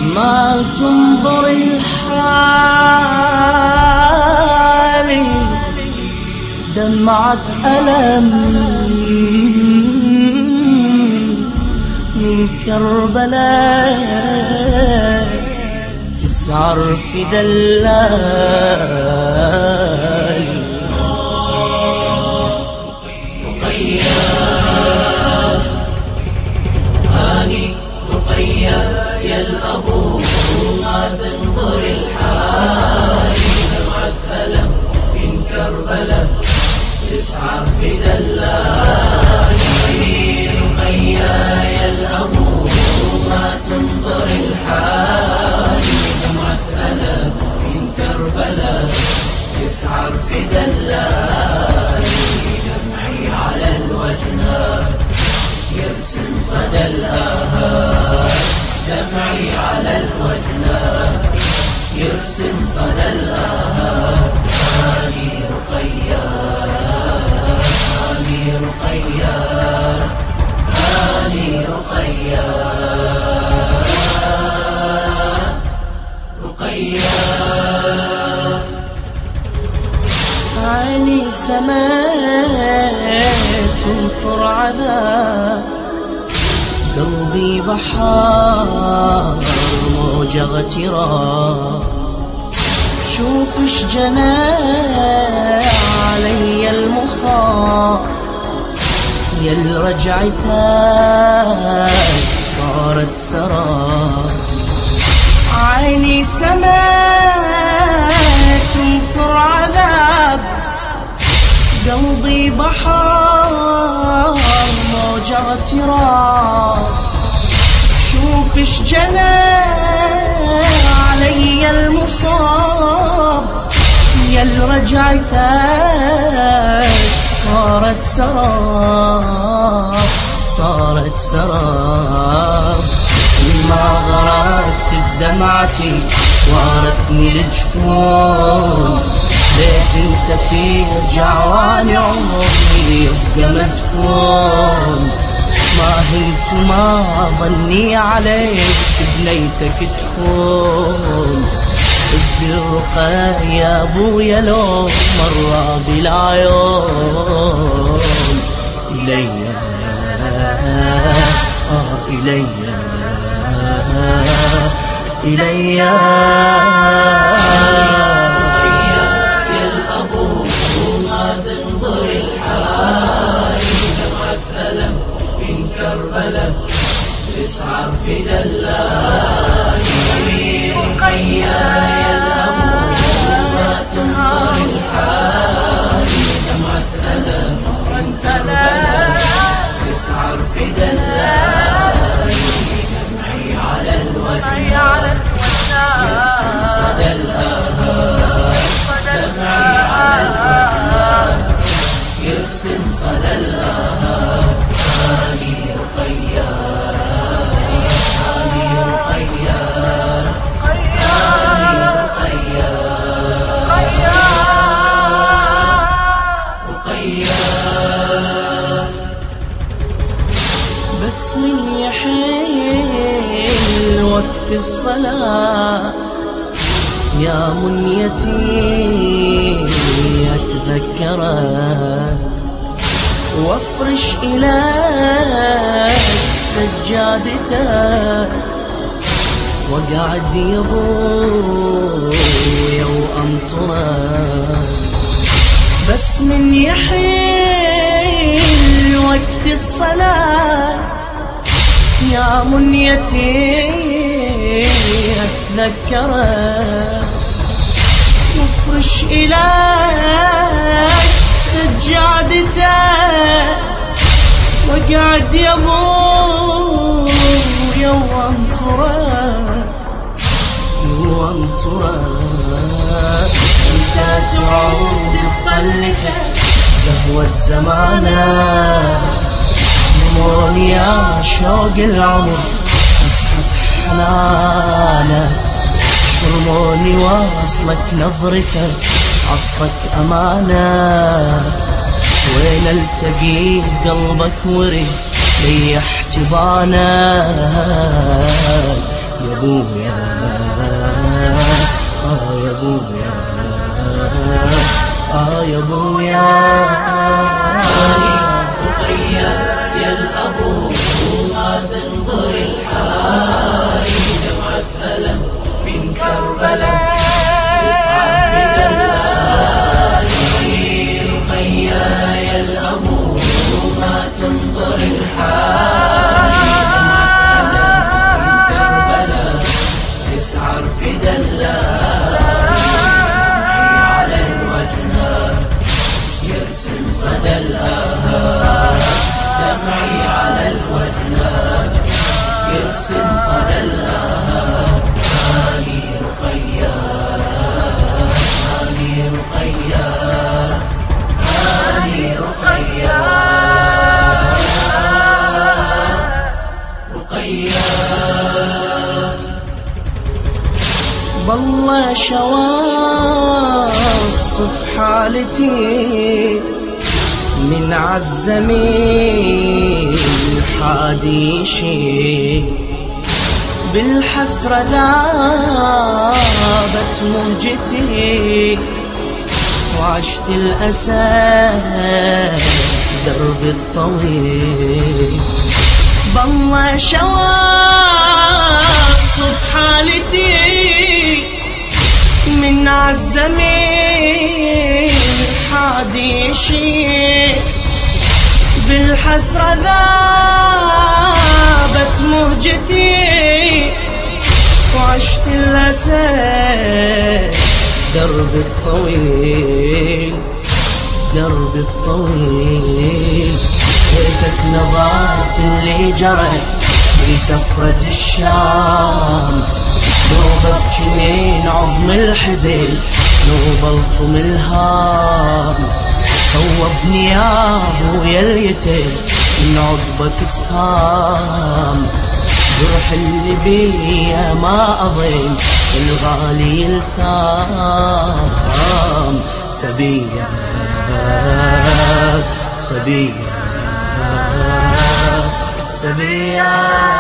ما تنظر الحالي دمعة ألم من كربلاء تسعر في دلالي. رقيا هاني رقيا يا الأبو ما تنظر الحالي دمعة ألم من كربلاء تسعر في دلالي. رقيا يا الأبو ما تنظر الحالي دمعة ألم من كربلاء تسعر في دلالي. دمعي على الوجنات يرسم صدى الآهات دمعي على الوجنات يرسم صدى الآهات. هاني رقيا هاني رقيا هاني رقيا رقيا. عيني سماء تمطر عذاب قلبي بحار موجة اغتراب. شوف اش جنى علي المصاب يا الرجعتك صارت سراب. عيني سماء تمطر عذاب قلبي بحار موجة اغتراب. شوف اش جنى علي المصاب يا الرجعتك صارت سراب صارت سراب. ما غرقت بدمعتي وارتني الجفون ليت انت ترجع واني عمري يبقى مدفون. ما هلت ما ظني عليك بنيتك تكون سد الرقى يا ابويا لو مرة بالعيون. إليا إليا إليا يا الأبو ما تنظر الحالي دمعة ألم من كربلاء تسعر في دلالي. رقيا يا الأبو ما تنظر الحالي دمعة ألم من كربلاء تسعر في دلالي. دمعي على الوجنات يرسم صدى الآهات دمعي على الوجنات يرسم صدى الآهات. هاني رقيا هاني رقيا هاني رقيا رقيا. بس من يحيل وقت الصلاة يا منيتي أتذكرك وافرش إليك سجادتك وقعد يا ابويا وأنطرك. بس من يحيل وقت الصلاة يا منيتي أتذكرك وافرش إليك سجادتك وقعد يا ابويا وانطرك. انت تعود بطلتك زهوة زمانك حرموني يا شوق العمر مسحة حنانك. حرموني واصلك نظرتك عطفك أمانة. وين التقي قلبك ورد لي احتضانك. يا ابويا يا ابويا يا ابويا. رقية يا الأبو ما تنظر الحال، دمعة ألم من كربلاء تسعى في دلال. رقية يا الأبو ما تنظر الحال، دمعة ألم من كربلاء تسعى في دلال. على الوجنة يرسم صدى الآهات، دمعي على الوجنة يرسم صدى الآهات. هاني رقية هاني رقية هاني رقية رقية. بالله شواصف حالتي من عالزمين حاديشي، بالحسرة ذابت مهجتي وعشت الأسى درب الطويل. بالله شواصف حالتي من عالزمين حاديشي، بالحسرة ذابت مهجتي وعشت الأسى درب الطويل درب الطويل. هيك نظرت اللي جرت في سفرة الشام، نوبة بجنين عظم الحزن نوبلتم الهام. صوبني يا ابويا اليتيم من عقبك سهام، جرح اللي بيا ما أظن الغالي التام. سبيا سبيا سبيا.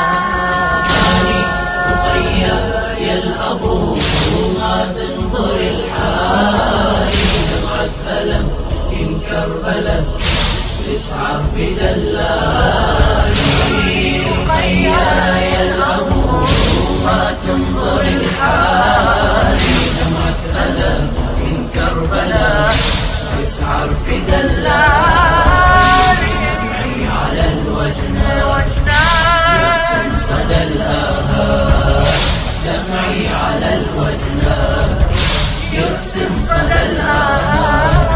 رقية يا الأبو ما تنظر الحال، دمعة ألم من كربلاء تسعى في دلال. رقية يا الأبو ما تنظر الحال، دمعة ألم من كربلاء تسعى في دلال. دمعي على الوجنة يرسم صدى الآهات، دمعي على الوجنة يرسم صدى الآهات.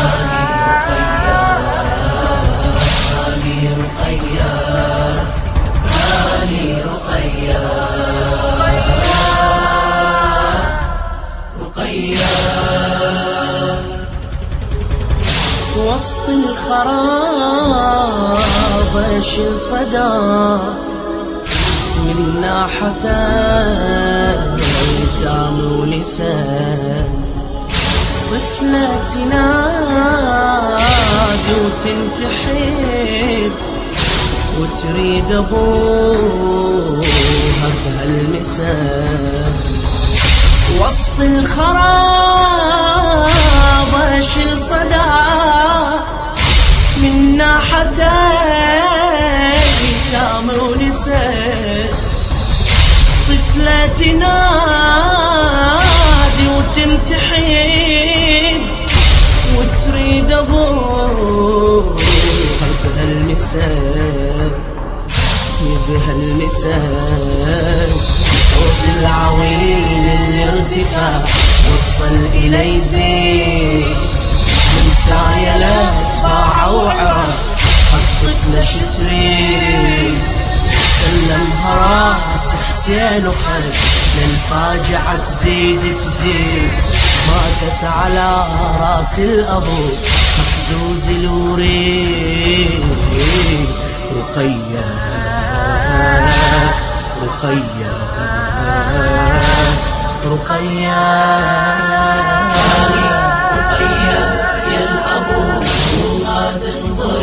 هاني رقية هاني رقية رقية. وسط الخراب اشيل صدى منا حتى ايتام ونساء، طفلة تنادي وتنتحب وتريد ابوها بهالمساء. وسط الخراب اشيل صدى منا حتى ايتام ونساء، طفلة تنادي وتمتحن وتريد ابوها بهالمساء بهالمساء. صوت العويل اللي ارتفع وصل الي زين، من سايلت باع وعرف الطفلة شترين. سلمها راس حسين وخلف للفاجعة تزيد تزيد، ماتت على راس الأبو محزوز الوريد. رقية رقية رقية. رقية يا الأبو ما تنظر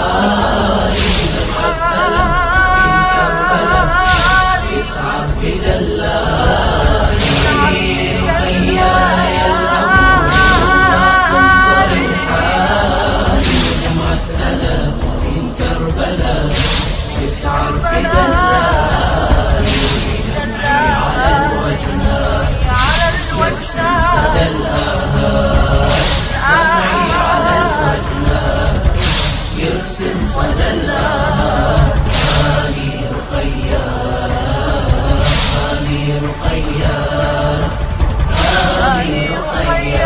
الحال، دمعة ألم من كربلاء يسعى في دلال. الدلال رقيا يا الهبوب ما تنظر الحال جمعت ألم من كربلاء يسعر في دلال دمعي على الوجنان يرسم صدى الآهات دمعي على الوجنان يرسم صدى الآهات هاني رقيا هاني رقيا هاني رقيا